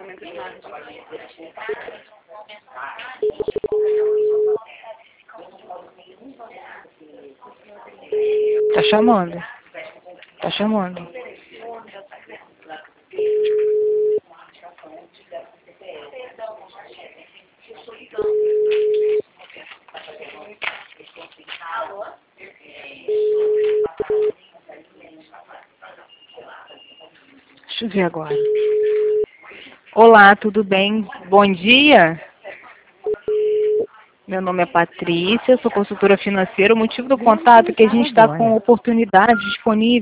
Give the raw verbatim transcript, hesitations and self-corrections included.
Tá chamando. Tá chamando. Deixa eu ver agora. Olá, tudo bem? Bom dia. Meu nome é Patrícia, sou consultora financeira. O motivo do contato é que a gente está com oportunidades disponíveis